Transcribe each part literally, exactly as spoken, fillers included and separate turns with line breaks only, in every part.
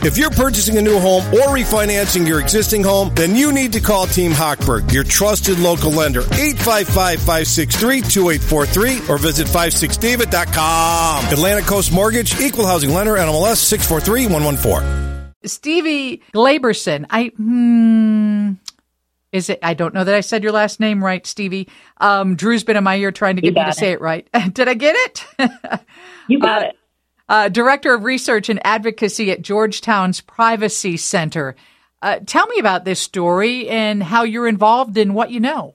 If you're purchasing a new home or refinancing your existing home, then you need to call Team Hochberg, your trusted local lender. eight five five, five six three, two eight four three or visit five six david dot com. Atlantic Coast Mortgage, Equal Housing Lender, N M L S six four three one one four.
Stevie Glaberson, I, hmm, is it, I don't know that I said your last name right, Stevie. Um, Drew's been in my ear trying to get me to it. say it right. Did I get it?
You got
uh,
it.
Uh, Director of Research and Advocacy at Georgetown's Privacy Center. Uh, tell me about this story and how you're involved in what you know.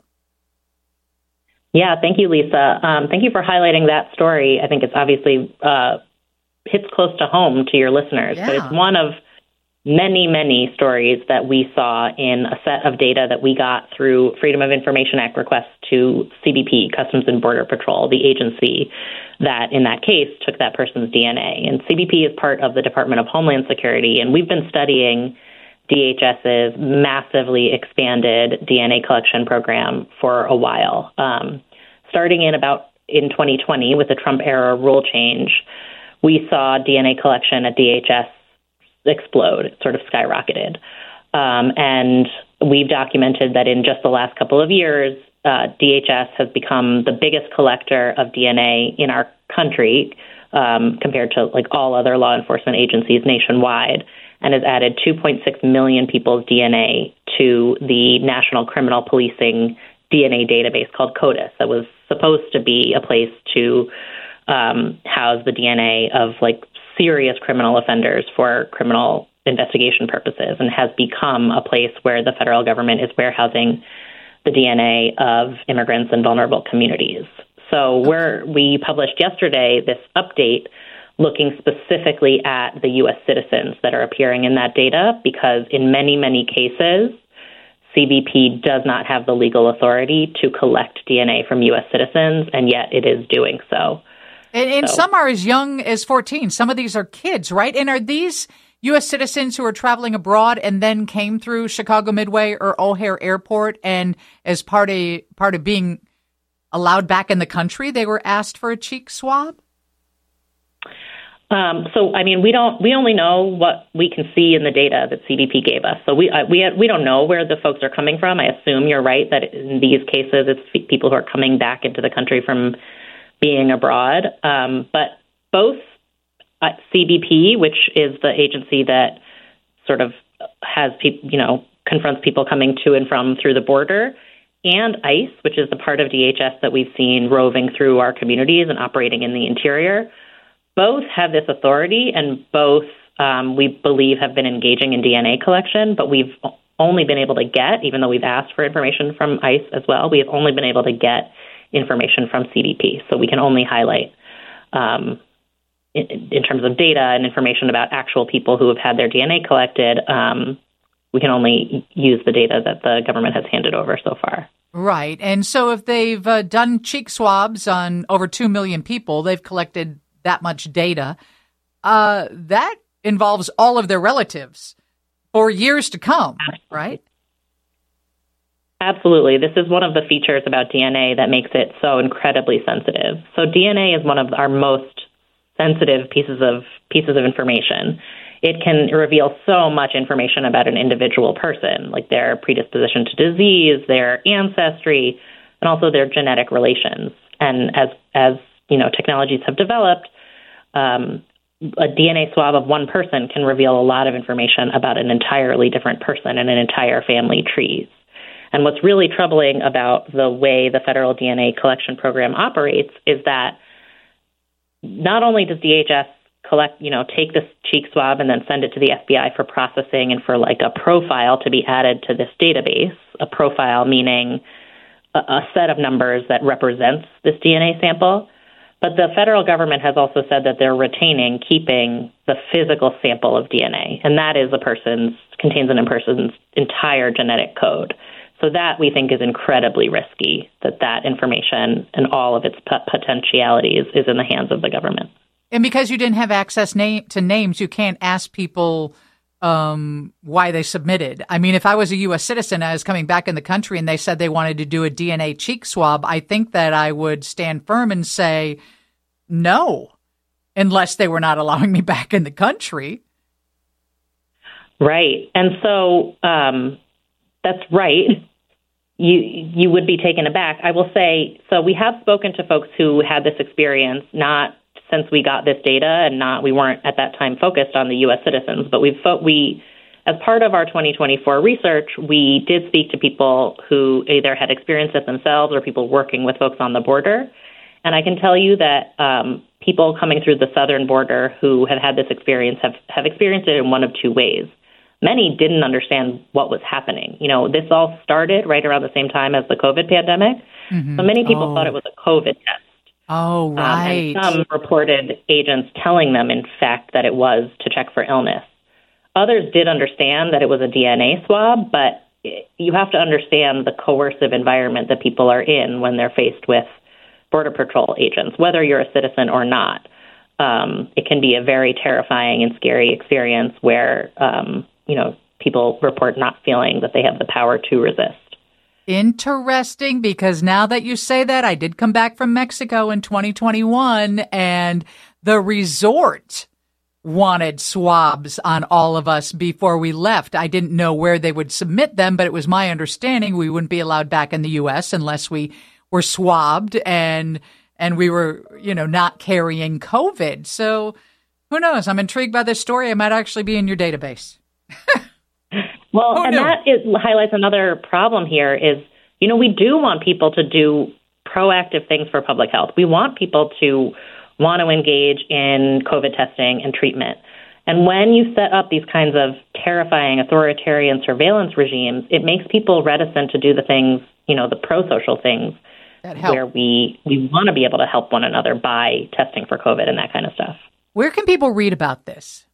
Yeah, thank you, Lisa. Um, thank you for highlighting that story. I think it's obviously uh, hits close to home to your listeners,
yeah.
but it's one of many, many stories that we saw in a set of data that we got through Freedom of Information Act requests to C B P, Customs and Border Patrol, the agency that, in that case, took that person's D N A. And C B P is part of the Department of Homeland Security, and we've been studying D H S's massively expanded D N A collection program for a while. Um, starting in about in twenty twenty with the Trump-era rule change, we saw D N A collection at D H S explode. It sort of skyrocketed. Um, and we've documented that in just the last couple of years, uh, D H S has become the biggest collector of D N A in our country um, compared to like all other law enforcement agencies nationwide, and has added two point six million people's D N A to the National Criminal Policing D N A database called CODIS that was supposed to be a place to um, house the D N A of like serious criminal offenders for criminal investigation purposes, and has become a place where the federal government is warehousing the D N A of immigrants and vulnerable communities. So we're, we published yesterday this update looking specifically at the U S citizens that are appearing in that data, because in many, many cases, C B P does not have the legal authority to collect D N A from U S citizens, and yet it is doing so.
And, and
so.
some are as young as fourteen. Some of these are kids, right? And are these U S citizens who are traveling abroad and then came through Chicago Midway or O'Hare Airport, and as part of, part of being allowed back in the country, they were asked for a cheek swab?
Um, so, I mean, we don't. We only know what we can see in the data that C B P gave us. So we uh, we we don't know where the folks are coming from. I assume you're right that in these cases it's people who are coming back into the country from being abroad. Um, but both uh, C B P, which is the agency that sort of has people, you know, confronts people coming to and from through the border, and ICE, which is the part of D H S that we've seen roving through our communities and operating in the interior, both have this authority, and both um, we believe have been engaging in D N A collection, but we've only been able to get, even though we've asked for information from ICE as well, we have only been able to get information from C B P. So we can only highlight um, in, in terms of data and information about actual people who have had their D N A collected. Um, we can only use the data that the government has handed over so far.
Right. And so if they've uh, done cheek swabs on over two million people, they've collected that much data. Uh, that involves all of their relatives for years to come, right?
Absolutely. This is one of the features about D N A that makes it so incredibly sensitive. So D N A is one of our most sensitive pieces of pieces of information. It can reveal so much information about an individual person, like their predisposition to disease, their ancestry, and also their genetic relations. And as as you know, technologies have developed, um, a D N A swab of one person can reveal a lot of information about an entirely different person and an entire family trees. And what's really troubling about the way the federal D N A collection program operates is that not only does D H S collect, you know, take this cheek swab and then send it to the F B I for processing and for like a profile to be added to this database, a profile meaning a, a set of numbers that represents this D N A sample. But the federal government has also said that they're retaining, keeping the physical sample of D N A, and that is a person's, contains an person's entire genetic code. So that, we think, is incredibly risky, that that information and all of its potentialities is in the hands of the government.
And because you didn't have access na- to names, you can't ask people um, why they submitted. I mean, if I was a U S citizen, I was coming back in the country and they said they wanted to do a D N A cheek swab, I think that I would stand firm and say no, unless they were not allowing me back in the country.
Right. And so um, that's right. You you would be taken aback. I will say, so we have spoken to folks who had this experience, not since we got this data and not, we weren't at that time focused on the U S citizens, but we've, we, as part of our twenty twenty-four research, we did speak to people who either had experienced it themselves or people working with folks on the border. And I can tell you that um, people coming through the southern border who have had this experience have, have experienced it in one of two ways. Many didn't understand what was happening. You know, this all started right around the same time as the COVID pandemic. Mm-hmm. So many people oh. thought it was a COVID test.
Oh, right.
Um, and some reported agents telling them, in fact, that it was to check for illness. Others did understand that it was a D N A swab, but you have to understand the coercive environment that people are in when they're faced with Border Patrol agents, whether you're a citizen or not. Um, it can be a very terrifying and scary experience where, um, you know, people report not feeling that they have the power to resist.
Interesting, because now that you say that, I did come back from Mexico in twenty twenty-one, and the resort wanted swabs on all of us before we left. I didn't know where they would submit them, but it was my understanding we wouldn't be allowed back in the U S unless we were swabbed and and we were, you know, not carrying COVID. So who knows? I'm intrigued by this story. I might actually be in your database.
Well,
oh,
and
no.
that is, highlights another problem here is, you know, we do want people to do proactive things for public health. We want people to want to engage in COVID testing and treatment. And when you set up these kinds of terrifying authoritarian surveillance regimes, it makes people reticent to do the things, you know, the pro-social things where we, we want to be able to help one another by testing for COVID and that kind of stuff.
Where can people read about this?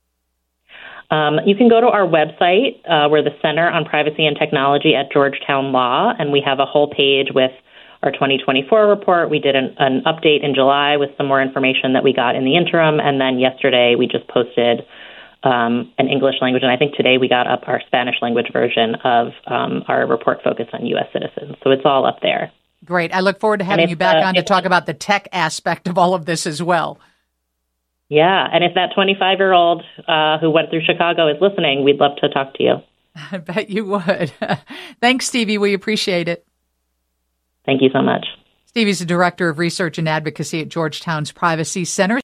Um, you can go to our website. Uh, we're the Center on Privacy and Technology at Georgetown Law, and we have a whole page with our twenty twenty-four report. We did an, an update in July with some more information that we got in the interim, and then yesterday we just posted um, an English language, and I think today we got up our Spanish language version of um, our report focused on U S citizens. So it's all up there.
Great. I look forward to having you back uh, on to talk about the tech aspect of all of this as well.
Yeah, and if that twenty-five-year-old uh, who went through Chicago is listening, we'd love to talk to you.
I bet you would. Thanks, Stevie. We appreciate it.
Thank you so much.
Stevie's the Director of Research and Advocacy at Georgetown's Privacy Center.